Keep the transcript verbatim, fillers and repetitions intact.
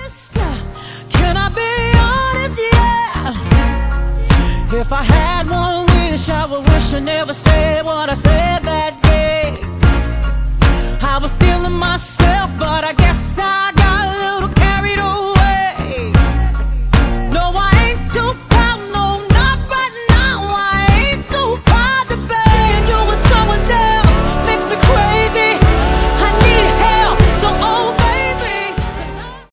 honest? Can I be honest? Yeah. If I had one wish, I would wish I never said what I said that day. I was feeling myself, but I